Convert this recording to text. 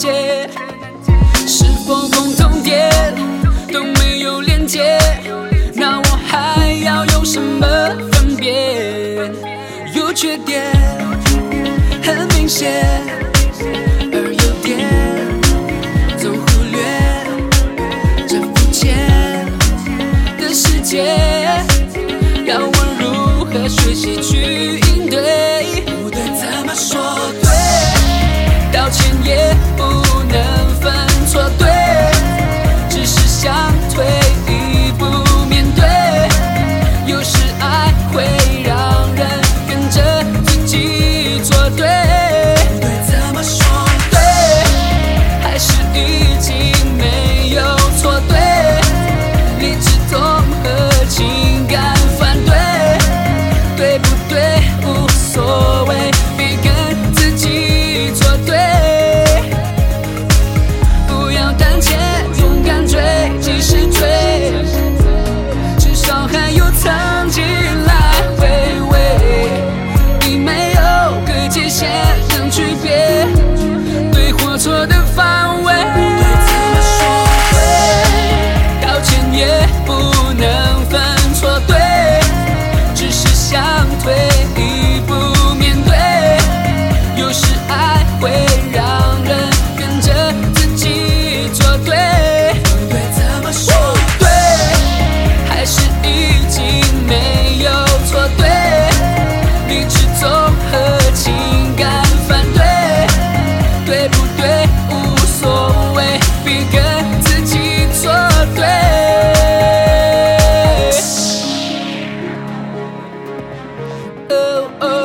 解，是否共同点都没有连接，那我还要有什么分别？有缺点很明显，而优点总忽略，这肤浅的世界，要我如何学习去应对？不对怎么说对？道歉也不能分错对，只是想退一步面对。有时爱会让人跟着自己作对，不对怎么说对？还是已经没有错对？理智综合情感反对，对不对无所谓，别跟自己作对。不要胆怯，勇敢追，及时追，至少还有曾经来回味。你没有个界限能区别对或错的范围，对怎么说对？道歉也不能分错对，只是想退一步面对。有时爱会让人跟着自己作对，不对怎么说对？还是已经没有错对？理智综合情感反对，对不对无所谓，别跟自己作对。哦哦